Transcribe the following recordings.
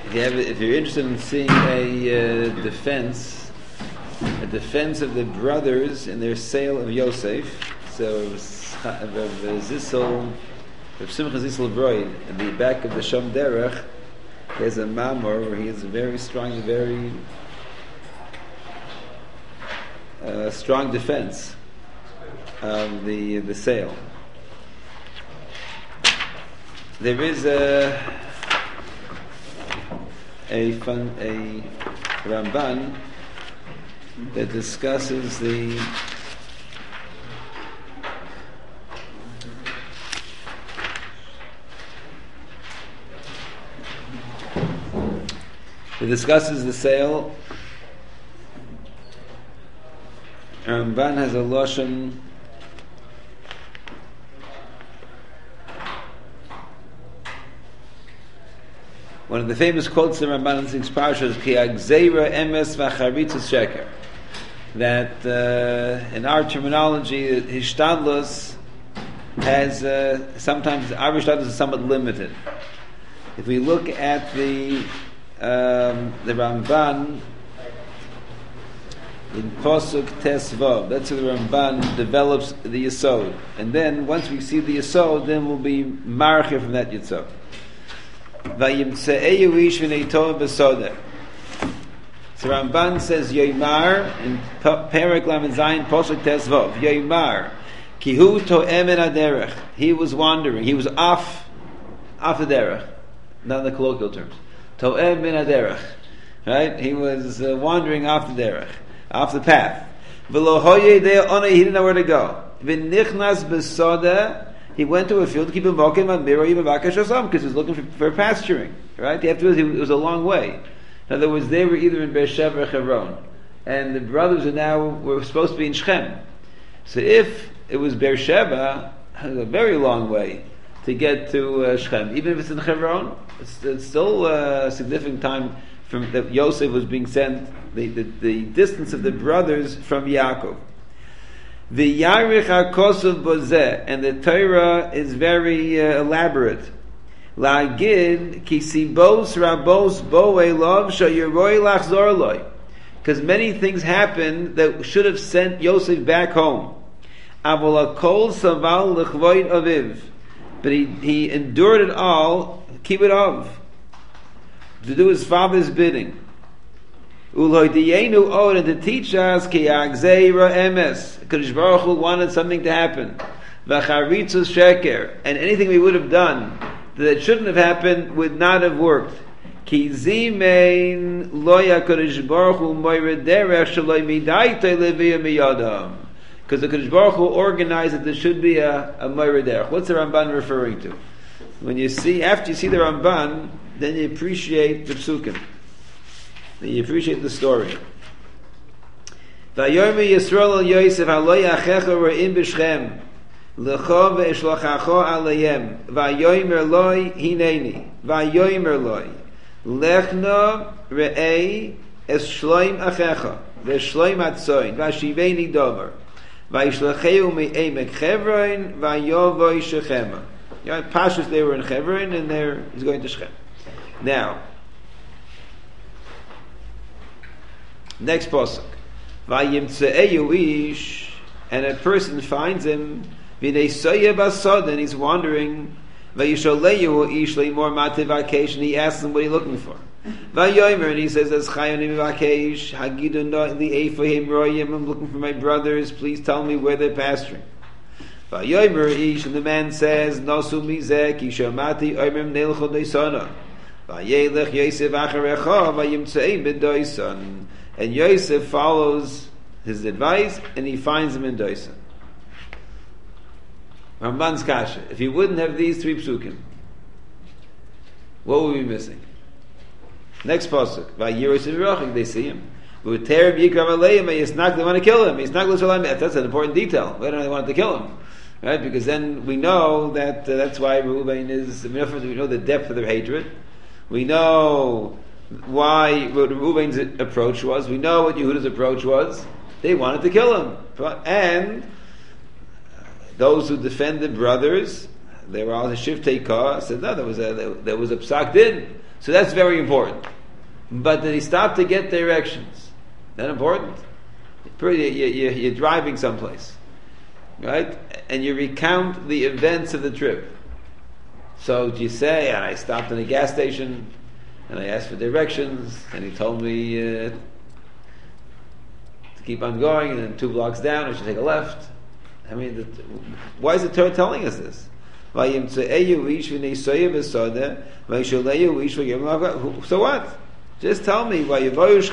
if you're interested in seeing a defense of the brothers in their sale of Yosef, so Zissel, Simcha Zissel Broid, in the back of the Shom Derech, there's a mamor where he is very strong defense of the sale. There is a Ramban that discusses the sale. Ramban has a lashon. One of the famous quotes in Ramban in six parashas is "Ki agzeira emes v'charitzas sheker." That in our terminology, hishtadlus has sometimes our hishtadlus is somewhat limited. If we look at the Ramban in Pasuk Tesvav, that's where the Ramban develops the Yesod, and then once we see the Yesod, then we'll be marcher from that Yesod. Vayimtze'eyu ish v'nei tov b'sodeh. So Ramban says Yoimar in Perek Lamed Zayin Pasuk Tesvav. Yoimar ki hu to'em en haderech. He was wandering. He was off the derech, not in the colloquial terms. To'em en haderech. Right? He was wandering off the derech, off the path. V'lo hoye dei onei. He didn't know where to go. V'nichnas b'sodeh. He went to a field to keep him walking on Miro Yibavakesh Osam because he was looking for pasturing. Right? You have to realize it was a long way. In other words, they were either in Beersheba or Hebron, and the brothers were supposed to be in Shechem. So if it was Beersheba, it was a very long way to get to Shechem. Even if it's in Hebron, it's still a significant time from that Yosef was being sent. The distance of the brothers from Yaakov. The Yarich HaKosuv Bozeh, and the Torah is very elaborate. La'agid ki sibos rabos bo elov shayiroi lachzor loy. Because many things happened that should have sent Yosef back home. Avol hakol saval l'chvoid aviv. But he endured it all, keep it of, to do his father's bidding. Uloidiyenu od, and to teach us ki agzeira emes. Kadosh Baruch Hu wanted something to happen. V'charitzus sheker, and anything we would have done that shouldn't have happened would not have worked. Ki zimein lo yakodesh Baruch Hu moired derech shaloi midaitei leviyah miyadam. Because the Kadosh Baruch Hu organized that there should be a moired derech. What's the Ramban referring to? After you see the Ramban, then you appreciate the psukim. Then you appreciate the story. Vayomer Yisrael al Yosef halo yachecha re'im b'Shechem. L'cho ve'eshlochacho alayim. Vayomer loy hineni. Vayomer loy. Lechno re'ei es shloim achecha. Ve'shloim atzoin. Vashiveni dover. Vayishlacheu me'emek Chevron. Vayovoi Shechema. Pashas, they were in Chevron, and he's going to Shechem. Now, next pasuk. Vayimtze'eyu ish, and a person finds him v'nei soya basod, and he's wandering. Vayisholeyu ish leimor mativakesh, and he asks him what he's looking for. Vayomer, and he says, "As chayonim vakesh hagidu no li'efahim royim." I'm looking for my brothers. Please tell me where they're pasturing. Vayomer ish, and the man says, "Nosu mizeh ki shamati oimrim neilcho deisana." Vayelech Yosef acharecha vayimtzei b'doisan. And Yosef follows his advice, and he finds him in Doisan. Ramban's kasha. If he wouldn't have these three psukim, what would we be missing? Next pasuk. They see him. They want to kill him. That's an important detail. Why don't they want to kill him? Right? Because then we know that that's why Reuven is. We know the depth of their hatred. We know why what Reuven's approach was. We know what Yehuda's approach was. They wanted to kill him. And those who defended brothers, they were all the Shiftei Ka, said no, there was a psak din. So that's very important. But did he stop to get directions? That important? You're driving someplace, right? And you recount the events of the trip. So do you say, and I stopped in a gas station, and I asked for directions, and he told me to keep on going, and then 2 blocks down, I should take a left. I mean, why is the Torah telling us this? So what? Just tell me. So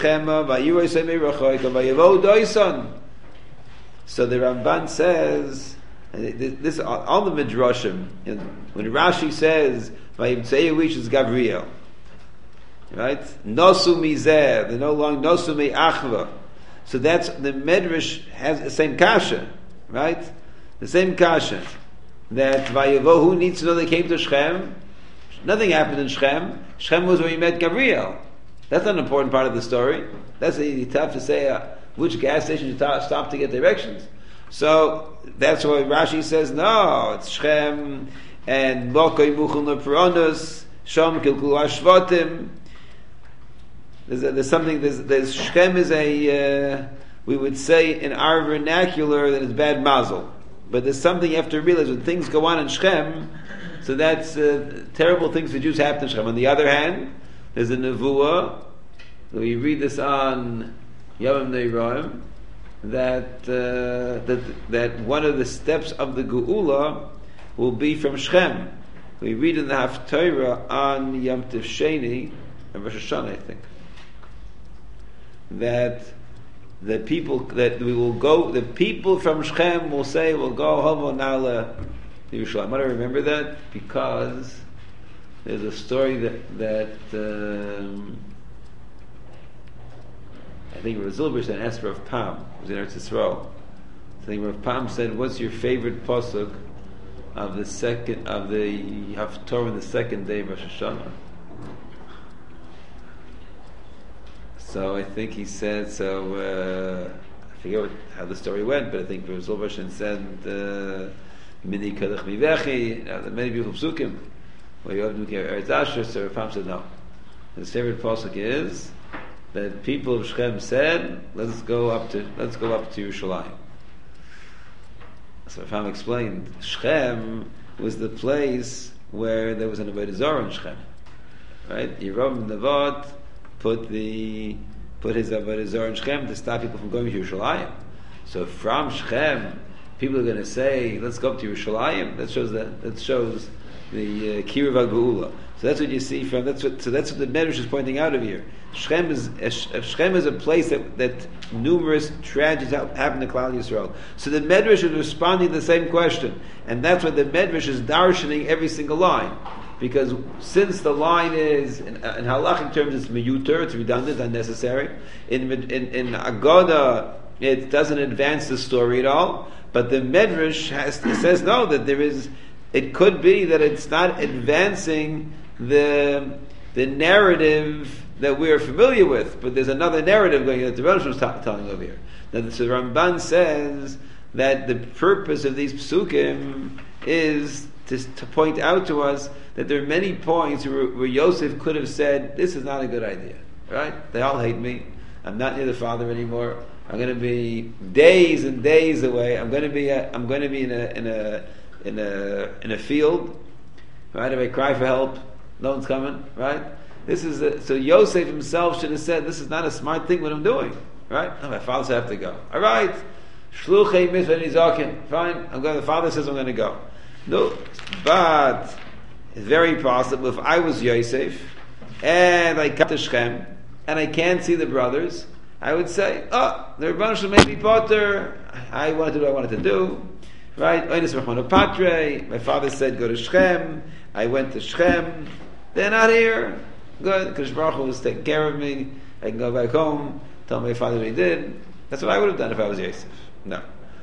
the Ramban says, this all the midrashim. When Rashi says, "Vayimtzei is Gabriel," right? Nosu mizeh, they're no longer nosu mi achva. So that's the medrash has the same kasha, right? The same kasha that Vayavohu needs to know they came to Shechem. Nothing happened in Shechem. Shechem was where he met Gabriel. That's not an important part of the story. That's tough to say which gas station you stop to get directions. So that's why Rashi says, no, it's Shechem and Mokoi Muchel Neperonus, Shom Kilkul Ashvatim. There's something, there's Shechem is we would say in our vernacular that it's bad mazel. But there's something you have to realize when things go on in Shechem, so that's terrible things for Jews happen in Shechem. On the other hand, there's a nevuah. We read this on Yom Neiraim that one of the steps of the Geula will be from Shechem. We read in the Haftarah on Yom Tov Sheni and Rosh Hashanah, I think, that the people from Shechem will say, "We'll go home now to Yerushalayim." I remember that because there's a story that I think Rav Zilberstein asked Rav Pam, who was in Eretz Yisrael. I think Rav Pam said, "What's your favorite pasuk of the Haftorah on the second day of Rosh Hashanah?" So I think he said, I forget how the story went, but I think Rav Zilberstein said, "Mini kadach mivechi." There are many beautiful psukim. Where you have to get Eretz Asher, so Rav Pam said no. His favorite pasuk is that people of Shechem said, let's go up to Yerushalayim. So Rav Pam explained, Shechem was the place where there was an Avodah Zarah in Shechem, right? Yerom Nevat put his Avodah Zarah in Shechem to stop people from going to Yerushalayim. So from Shechem, people are going to say, let's go up to Yerushalayim. That shows the Kiruv HaGeula. So that's what you see from. That's what the Medrash is pointing out of here. Shechem is a place that numerous tragedies happen to Klal Yisrael. So the Medrash is responding to the same question, and that's why the Medrash is darshaning every single line, because since the line is in halachic terms it's miyuter, it's redundant, unnecessary. In Agoda, it doesn't advance the story at all. But the Medrash says no, that there is. It could be that it's not advancing the narrative that we're familiar with, but there's another narrative going that the Rosh was telling over here. Now, the Ramban says that the purpose of these psukim is to point out to us that there are many points where Yosef could have said, "This is not a good idea." Right? They all hate me. I'm not near the father anymore. I'm going to be days and days away. I'm going to be in a field, right? If I cry for help, no one's coming, right? So Yosef himself should have said, "This is not a smart thing what I'm doing," right? No, my father said I have to go. All right, shluchei mitzvah nizakin. Fine, I'm going. The father says I'm going to go. No, but it's very possible if I was Yosef and I come to Shechem and I can't see the brothers, I would say, "Oh, the Rebbeinu should make me potter. I wanted to do what I wanted to do." Right? My father said, go to Shechem. I went to Shechem. They're not here. Good. Because Baruch Hu was taking care of me. I can go back home, tell my father what he did. That's what I would have done if I was Yosef. No.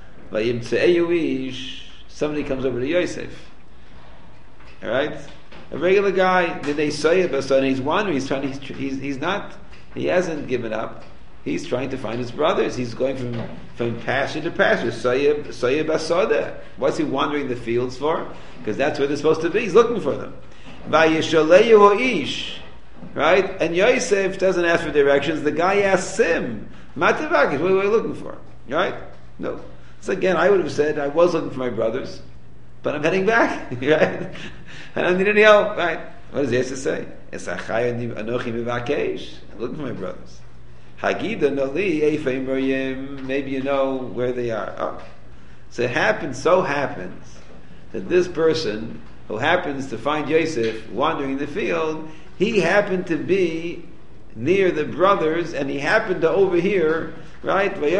Somebody comes over to Yosef. Alright? A regular guy, did they say it, and he's wandering, he hasn't given up. He's trying to find his brothers. He's going from pasture to pasture. Soyeb Basodeh. What's he wandering the fields for? Because that's where they're supposed to be. He's looking for them. Vayishaleyu ha'ish. right? And Yosef doesn't ask for directions. The guy asks him, Matavakish, what are you looking for? Right? No. So again, I would have said, I was looking for my brothers, but I'm heading back, right? I don't need any help, right? What does Yosef say? I'm looking for my brothers. Maybe you know where they are. Oh. So so happens, that this person who happens to find Yosef wandering in the field, he happened to be near the brothers, and he happened to overhear, right? They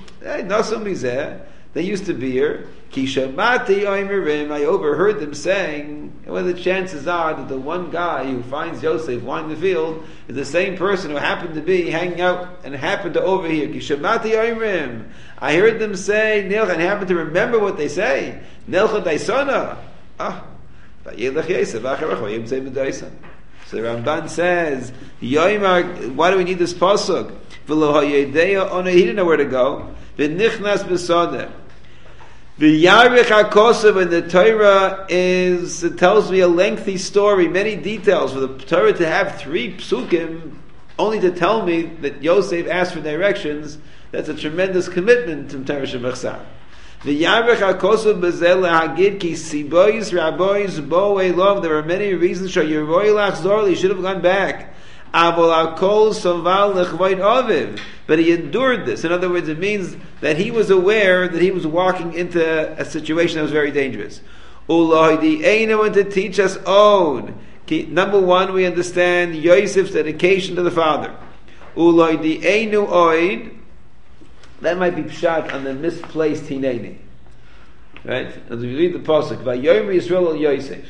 used to be here. I overheard them saying, well, the chances are that the one guy who finds Yosef wandering in the field is the same person who happened to be hanging out and happened to overhear. I heard them say, and happened to remember what they say. So the Ramban says, why do we need this pasuk? He didn't know where to go. The Yarich HaKosav in the Torah it tells me a lengthy story, many details. For the Torah to have 3 psukim, only to tell me that Yosef asked for directions, that's a tremendous commitment to Torah Shebachsar. The Yarich HaKosav bezel hagid ki sibois rabois bo elov. There are many reasons. He should have gone back. But he endured this. In other words, it means that he was aware that he was walking into a situation that was very dangerous. To teach us own. Number 1, we understand Yosef's dedication to the father. That might be pshat on the misplaced hineni. Right? As we read the pasuk, Vayomer Yisrael al Yosef.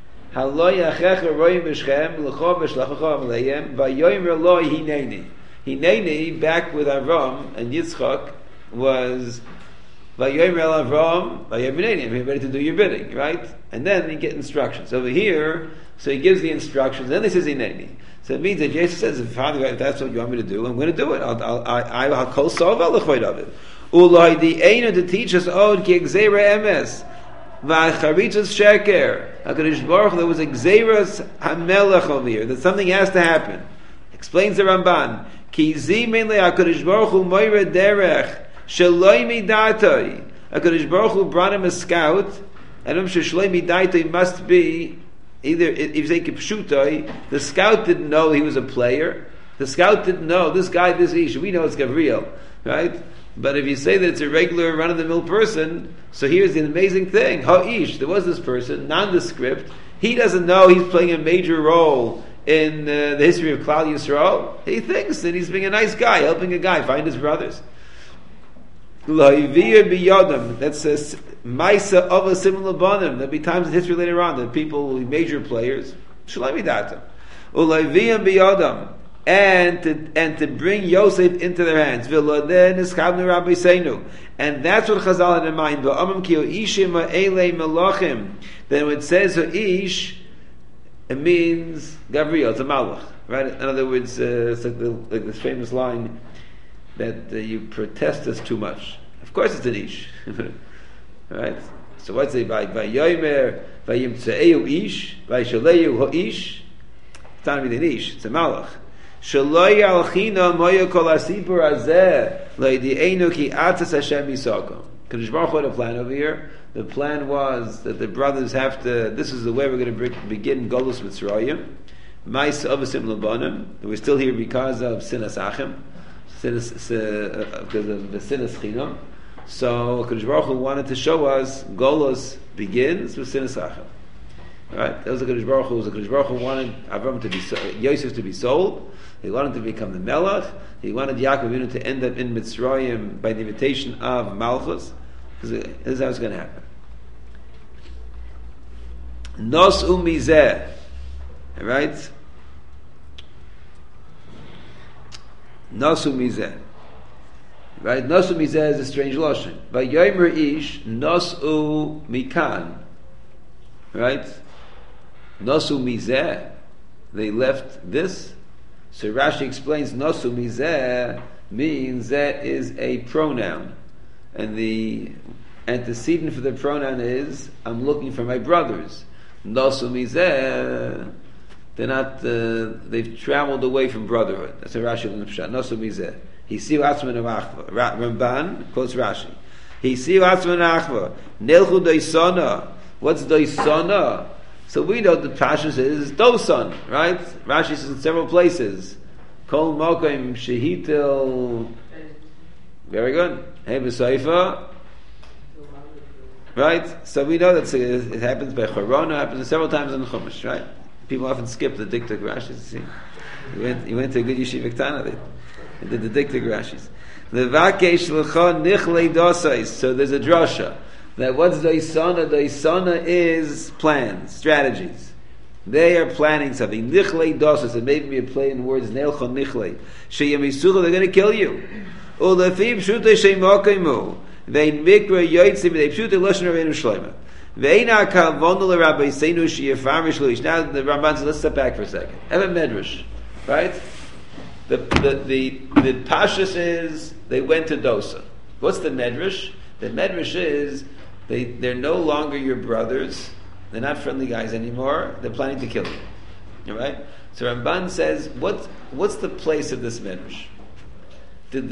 Hineni, back with Avram and Yitzchak, was Vayomer el Avram, Vayomer Hineni. I'm ready to do your bidding, right? And then you get instructions. Over here, so he gives the instructions, then he says Hineni. So it means that Jesus says, Father, if that's what you want me to do, I'm going to do it. I'll call Sovel l'chvoid of it. Uloi the Eina to teach us od ki exera emes. V'acharitzas sheker. HaKadosh Baruch Hu, there was exeras hamelech over here, that something has to happen. Explains the Ramban. Ki zimin le HaKadosh Baruch Hu moira derech shaloi midatoi. HaKadosh Baruch Hu brought him a scout, and shaloi midatoi must be either, if you say kipshutoi, the scout didn't know he was a player. The scout didn't know, this guy, this ish, we know it's Gabriel, right? But if you say that it's a regular run-of-the-mill person, so here's the amazing thing. Ha'ish, there was this person, nondescript. He doesn't know he's playing a major role in the history of Klal Yisrael. He thinks that he's being a nice guy, helping a guy find his brothers. La'ivir biyodam. That's a Maisa of a similar bonim. There'll be times in history later on that people will be major players. Shalai midatam. La'ivir biyodam. And to bring Yosef into their hands. And that's what Chazal had in mind. Then when it says Ish, it means Gabriel, it's a Malach. Right? In other words, it's like this famous line that you protest us too much. Of course it's an Ish. Right? So what's it by Yomer, by Yimtze'eu Ish, by Shaleyu Ho'ish? It's not even an Ish, it's a Malach. Shaloi alchina moya kol asipur azeh leidienu ki atzas Hashem yisakom. Kadosh Baruch Hu had a plan over here. The plan was that the brothers have to. This is the way we're going to begin Golus Mitzrayim. Mais avasim labanim. We're still here because of sinas achim, because of the sinas chinam. So Kadosh Baruch Hu wanted to show us Golus begins with sinas achim. Right? That was the Kadosh Baruch Hu. The Kadosh Baruch Hu wanted Avram to be Yosef to be sold. He wanted to become the Melech. He wanted Yaakov Avinu to end up in Mitzrayim by the invitation of Malchus. This is how it's going to happen. Nos umizeh. Right? Nos umizeh. Right? Nos umizeh is a strange lashon. By Yomer Ish, nos mikan. Right? Nosu mizeh, they left this. So Rashi explains Nosu mizeh means that is a pronoun. And the antecedent for the pronoun is, I'm looking for my brothers. Nosu mizeh, they're not. They've traveled away from brotherhood. That's a Rashi in the Pshat. Nosu mizeh. He see atzman achva. Ramban quotes Rashi. He see atzman achva. Nelchu doisana. What's doisana? So we know the Pashas is dosan, right? Rashi says in several places. Kol mokim shehitel. Very good. Hey b'seifa. Right? So we know that it happens by Chorona, happens several times in the Chumash, right? People often skip the diktuk Rashis. See, he went to a good yeshiva Ktana. They did the diktuk Rashis. Levakesh l'cha nichlei dosais. So there's a drasha that what's doisana? Doisana is plans, strategies. They are planning something. Nichlei dosais. It made me a play in words. Neilcha nichlei. Sheyamisucha. They're going to kill you. Ulefim shutei sheimokaimu. They mikra yotzim. They shoot the lashon Rabbeinu Shlomo. Ve'ina kavonu l'Rabbi Seinu sheyafarish luish. Now the Ramban says, let's step back for a second. Have a medrash, right? The pashas is they went to Dosa. What's the medrash? The medrash is they're no longer your brothers. They're not friendly guys anymore. They're planning to kill you. All right? So Ramban says, what's the place of this medrash? Did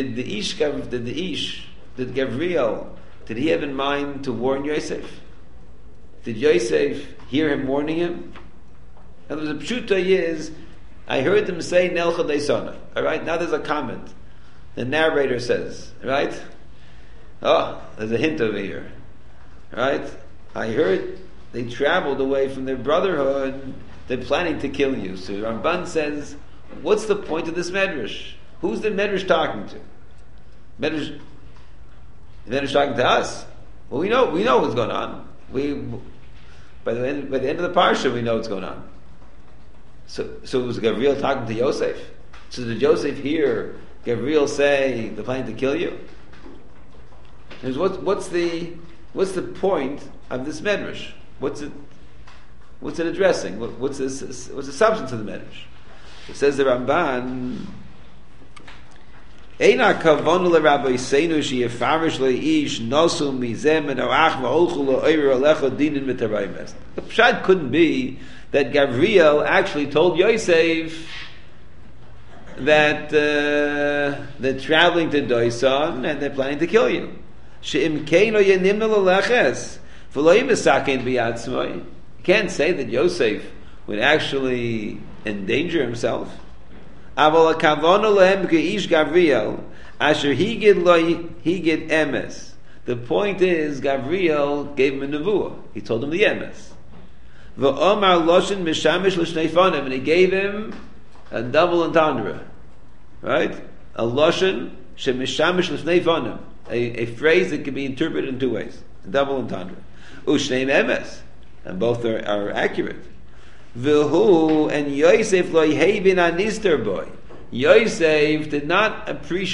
Gabriel, did he have in mind to warn Yosef? Did Yosef hear him warning him? In other words, the pshuta is, I heard them say Nelcha Deisana. All right, now there's a comment. The narrator says, right? Oh, there's a hint over here. Right? I heard they traveled away from their brotherhood. They're planning to kill you. So Ramban says, what's the point of this medrash? Who's the medrash talking to? The medrash talking to us. Well, we know what's going on. By the end of the parsha, we know what's going on. So it was Gabriel talking to Yosef. So did Yosef hear Gabriel say they're planning to kill you? What's the point of this medrash? What's it addressing? What's the substance of the medrash? It says the Ramban. Eina kavonu leRabbi Seinu sheyafarish leish nosu mizem and arach va'olchu lo'oyer alecha dinin v'tarayim. The pshat couldn't be that Gabriel actually told Yosef that they're traveling to Doisan and they're planning to kill you. She'im keino yenim l'leches v'lo'im esakein b'yatzmoi. You can't say that Yosef would actually endanger himself. Aval hakavonu lehem keish Gabriel asher higid emes. The point is, Gabriel gave him a nevuah. He told him the emes. V'omar loshin mishamish l'shnei fanim, and he gave him a double entendre, right? A loshin shemishamish l'shnei fanim, a phrase that can be interpreted in two ways. A double entendre. Ushneim emes, and both are accurate. V'hu and Yosef lo yehevin anister boy. Yosef did not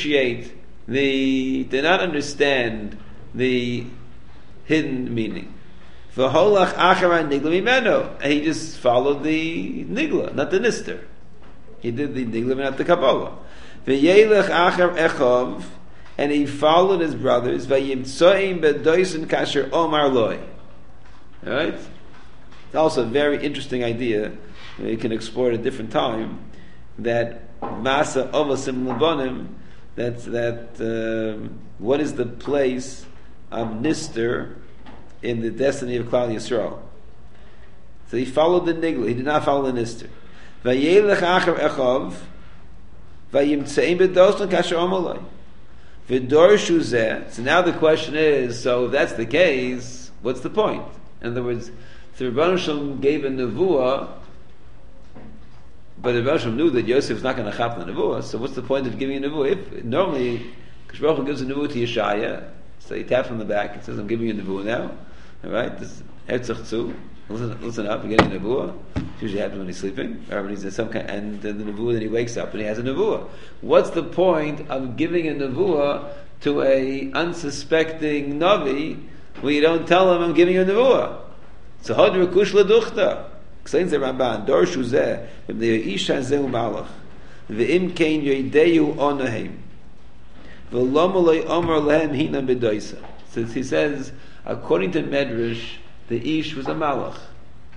understand the hidden meaning. V'holach achara nigla mimeno, and he just followed the nigla, not the nister. He did the nigla, not the kabbalah. V'yelech achar echov, and he followed his brothers. V'yimtsoim bedoisen kasher omar loy. All right. It's also a very interesting idea. You can explore at a different time. That masa ovasim lebanim. That what is the place of nister in the destiny of Klal Yisrael? So he followed the nigla. He did not follow the nister. Vayelech achar echov. Vayimtzeim bedosen kasher omaloi. V'dorshu zeh. So now the question is: so if that's the case, what's the point? In other words, the Rebbeinu Shalom gave a nevuah, but the Rebbeinu Shalom knew that Yosef was not going to chap the nevuah. So what's the point of giving a nevuah? If normally, Kadosh Baruch Hu gives a nevuah to Yeshaya, so he taps on the back and says, "I'm giving you a nevuah now." All right, this Herzach Tzu. Listen up, you're getting a nevuah. It usually happens when he's sleeping, or when he's in some kind, and the nevuah, then he wakes up and he has a nevuah. What's the point of giving a nevuah to a unsuspecting navi when you don't tell him, "I'm giving you a nevuah"? So hadru kushla duchta. Explains the Ramban. Dorshu zeh im the isha zeh u'malach ve'im kein yodeyu onahem ve'lomolei omer lehem hinam b'doisa. So he says, according to Medrash, the ish was a malach.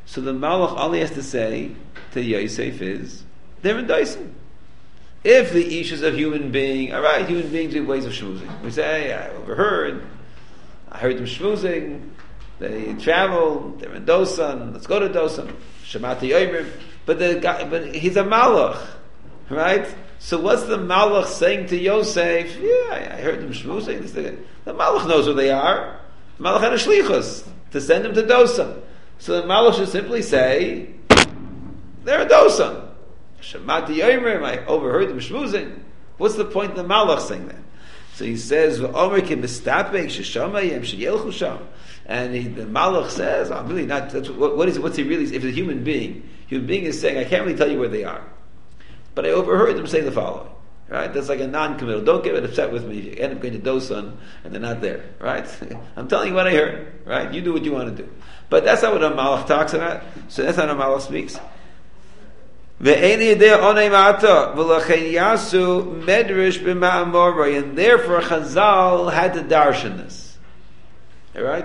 So the Malach, all he has to say to Yosef is, they're in Dyson. If the ish is a human being, all right, human beings have ways of schmoozing. We say, hey, I overheard, I heard them schmoozing, they travel, they're in Dosan, let's go to Dosan, Shamati Yoimrim, but he's a Malach, right? So what's the Malach saying to Yosef? Yeah, I heard them schmoozing. The Malach knows who they are. The Malach had a shlichus to send them to Dosan. So the Malach should simply say, they're in Dosan. Shamati Yoimrim, I overheard them schmoozing. What's the point of the Malach saying that? So he says, "V'omer ki mistapek sheshamayim sheyelchu sham," and the Malach says, "I'm really not." What's he really? If it's a human being is saying, "I can't really tell you where they are," but I overheard them say the following. Right? That's like a non-committal. Don't get upset with me if you end up going to Dosan and they're not there. Right? I'm telling you what I heard. Right? You do what you want to do. But that's not what a Malach talks about. So that's not how a Malach speaks. And therefore Chazal had to darshan this. Alright?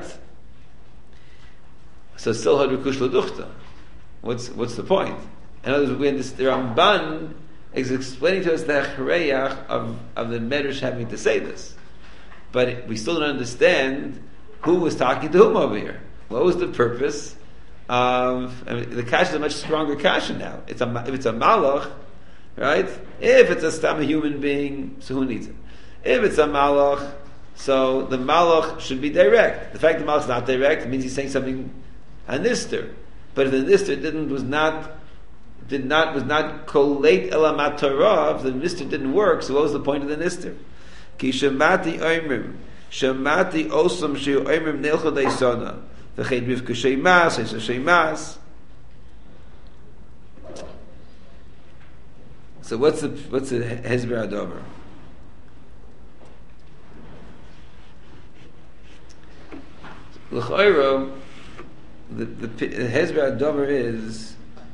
So still had Rikush Laduchta. What's the point? In other words, when the Ramban is explaining to us the Achreyach of the Medrash having to say this. But we still don't understand who was talking to whom over here. What was the purpose? The kasha is a much stronger kasha now. If it's a malach, right? If it's a stam human being, so who needs it? If it's a malach, so the malach should be direct. The fact the malach is not direct means he's saying something anister. But if the nister was not kolate elamat Torah, if the nister didn't work, so what was the point of the nister? Ki shamati oimrim, shamati osam shiu oimrim nelcha deisona. So what's the Hezber Adover? L'chayro, the Hezber Adover is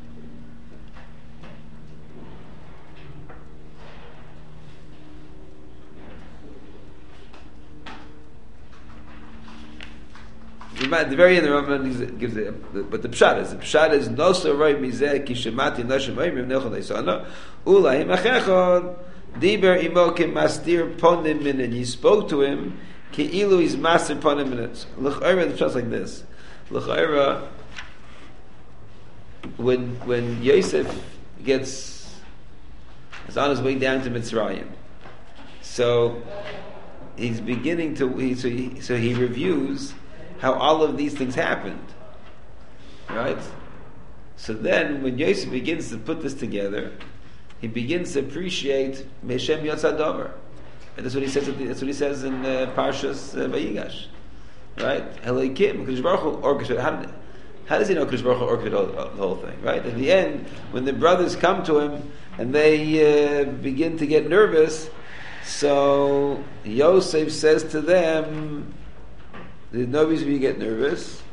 at the very end, the Rambam gives but the pshat is no so right mizeh ki shemati nashim vayim nechol eisana ulai machechod diber imo ke mastir ponim min, and he spoke to him ki ilu is master ponim min. L'chayra, the pshat's like this. L'chayra, when Yosef is on his way down to Mitzrayim, so he's beginning to so he reviews how all of these things happened, right? So then, when Yosef begins to put this together, he begins to appreciate Meshem Yotzadover, and that's what he says. That's what he says in Parshas Vayigash, right? Elokim, Kadosh Baruch Hu orchestrated. How does he know Kadosh Baruch Hu orchestrated the whole thing? Right? At the end, when the brothers come to him and they begin to get nervous, so Yosef says to them, there's no reason for you to get nervous.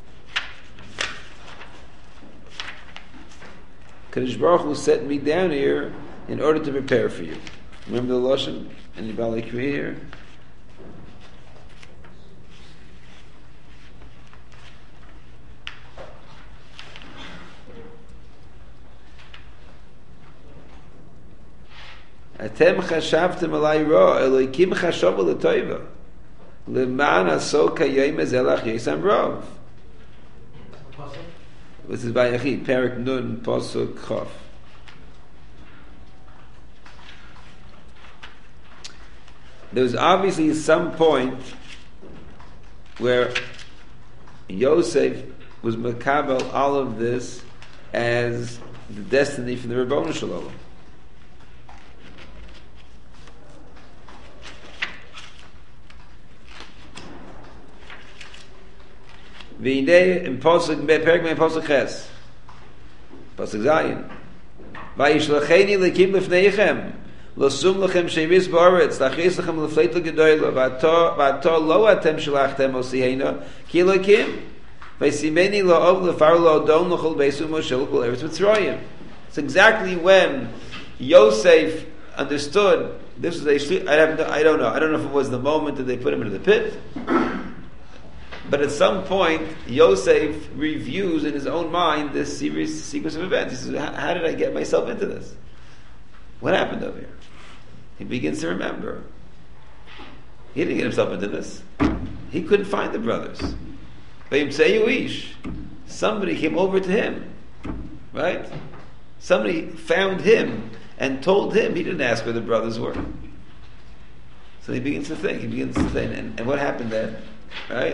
Kadosh Baruch Hu sent me down here in order to prepare for you. Remember the Lashon? Any Baalei Kriya here? Atem chashavtem alai ra, Elokim chashavu l'toiva. L'man aso kayim ezelach yesam rov. This is by Yachid, Perik Nun, Pasuk Chof. There was obviously some point where Yosef was makabel all of this as the destiny from the Ribono Shel Olam. V'inei in Pasuk Perik Nun Pasuk Ches, Pasuk Zayin, Vayishlacheni lekim lefneichem. Losum lechem shevis ba'aretz, lachis lechem lefleit l'gedoyla, v'ato lo atem shalachtem osihena, ki elokim, v'simeni la'ov l'far la'odon l'chol beisu Moshe l'kol eretz Mitzrayim. It's exactly when Yosef understood this was I don't know if it was the moment that they put him into the pit, But at some point, Yosef reviews in his own mind this sequence of events. He says, how did I get myself into this? What happened over here? He begins to remember. He didn't get himself into this. He couldn't find the brothers. Somebody came over to him. Right? Somebody found him and told him. He didn't ask where the brothers were. So he begins to think. And what happened then? Right?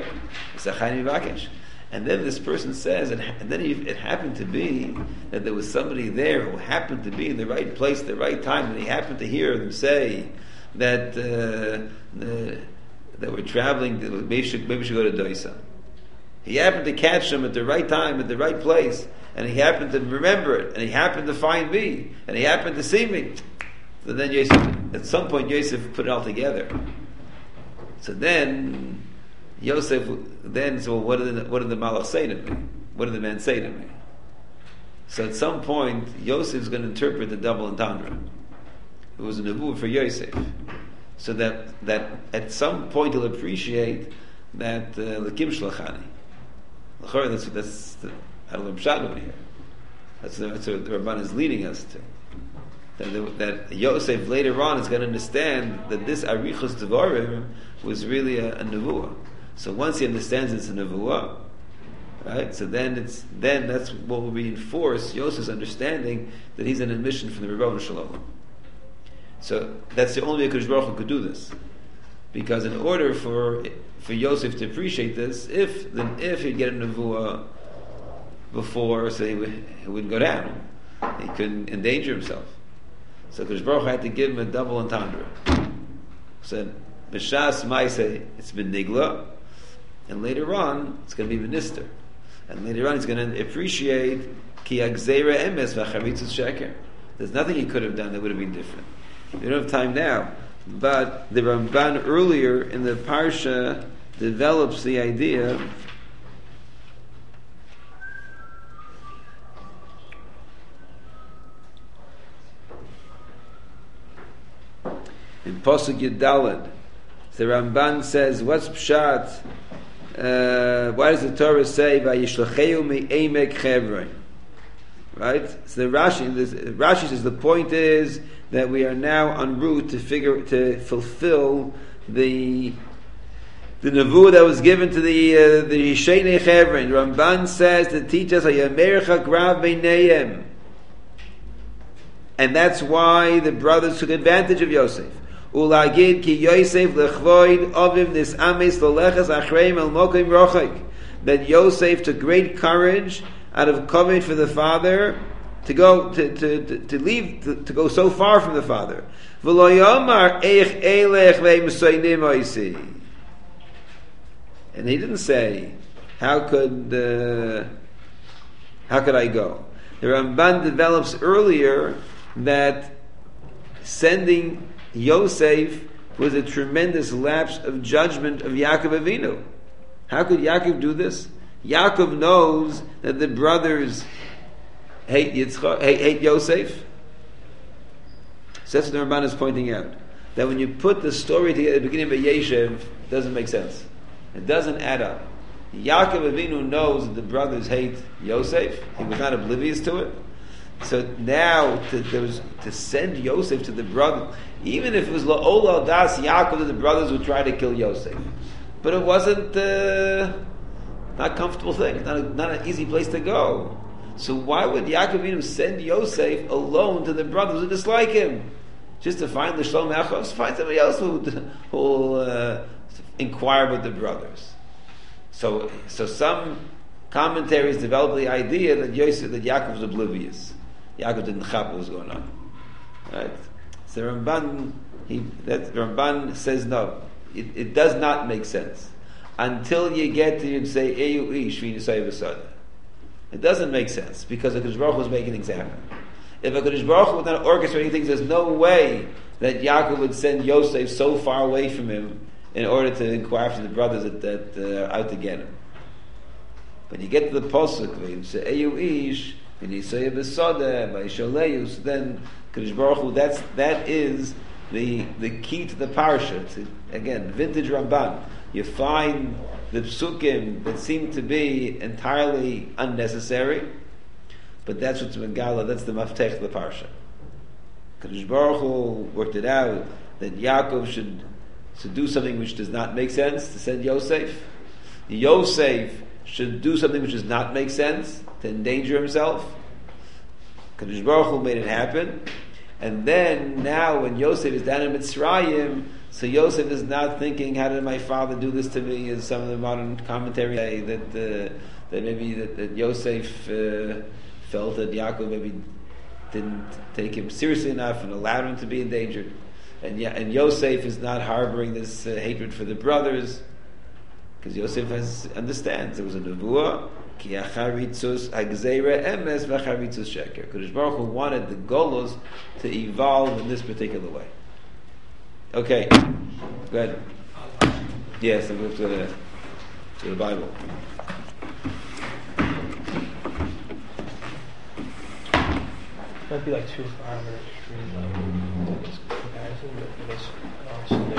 And then this person says, and then it happened to be that there was somebody there who happened to be in the right place at the right time, and he happened to hear them say that we're traveling, maybe we should go to Doisa. He happened to catch them at the right time, at the right place, and he happened to remember it, and he happened to find me, and he happened to see me. So then Yosef, at some point, Yosef put it all together. So then Yosef so what did the Malach say to me? What did the man say to me? So at some point, Yosef's going to interpret the double entendre. It was a nevuah for Yosef, so that at some point he'll appreciate that Lakim Shlachani. That's the Adal Pshat over here. That's what the Ramban is leading us to. That Yosef later on is going to understand that this Arichos Devarim was really a nevuah. So once he understands it's a nevuah, right? So then that's what will reinforce Yosef's understanding that he's an admission from the Rebbeinu Shalom. So that's the only way Kadosh Baruch Hu could do this, because in order for Yosef to appreciate this, if he'd get a nevuah before, so he wouldn't go down, he couldn't endanger himself. So Kadosh Baruch Hu had to give him a double entendre. Said B'shas Maaseh it's been nigla. And later on, it's going to be minister. And later on, he's going to appreciate ki agzeira emes v'charitzus sheker. There's nothing he could have done that would have been different. We don't have time now, but the Ramban earlier in the parsha develops the idea in Pasuk Yudalad. The Ramban says, "What's pshat? Why does the Torah say Vayishlacheu me'emek Chevron?" Right. So Rashi says the point is that we are now en route to fulfill the nevuah that was given to the Yishenei Chevron. Ramban says to teach us Hayamercha Grav Beinayim, and that's why the brothers took advantage of Yosef. Ulagid ki Yosef lechvoid avim nisamis lolechas achreim el mokim rochik. That Yosef took great courage out of coming for the father to go to leave to go so far from the father. V'lo yomar eich elech ve'imsoinim oisi. And he didn't say, how could I go? The Ramban develops earlier that sending Yosef was a tremendous lapse of judgment of Yaakov Avinu. How could Yaakov do this? Yaakov knows that the brothers hate Yosef. So that's what the Ramban is pointing out. That when you put the story together at the beginning of Yeshiv, it doesn't make sense. It doesn't add up. Yaakov Avinu knows that the brothers hate Yosef. He was not oblivious to it. So now to send Yosef to the brother, even if it was La'ol al Das Yaakov, that the brothers would try to kill Yosef, but it wasn't not a comfortable thing, not an easy place to go. So why would Yaakov Avinu send Yosef alone to the brothers who dislike him, just to find the Shlom Achos? Find somebody else who'll inquire with the brothers. So some commentaries develop the idea that Yaakov was oblivious. Yaakov didn't chap what was going on. Right? So Ramban says no. It does not make sense until you get to and say Eyu Ish v'Yisai v'Sada. It doesn't make sense because HaKadosh Baruch Hu was making things happen. If HaKadosh Baruch Hu would not orchestrate things, there's no way that Yaakov would send Yosef so far away from him in order to inquire from the brothers that are out to get him. When you get to the pasuk, you say Eyu Ish v'Yisai v'Sada v'Yishaleyu, then HaKadosh Baruch Hu, that is the key to the parsha. Again, vintage Ramban. You find the psukim that seem to be entirely unnecessary, but that's what's Megala, that's the maftech of the parsha. Kadosh Baruch Hu worked it out that Yaakov should do something which does not make sense, to send Yosef. Yosef should do something which does not make sense, to endanger himself. Kadosh Baruch Hu made it happen. And then, now when Yosef is down in Mitzrayim, so Yosef is not thinking, how did my father do this to me, as some of the modern commentaries say, that maybe that Yosef felt that Yaakov maybe didn't take him seriously enough and allowed him to be endangered. And Yosef is not harboring this hatred for the brothers, because Yosef understands there was a nevuah, ki acharitzus hagzeira emes v'acharitzus sheker. Kadosh Baruch Hu wanted the golos to evolve in this particular way. Okay, go ahead. Yes, I'll move to the Bible. Might be like too far of an extreme level comparison, but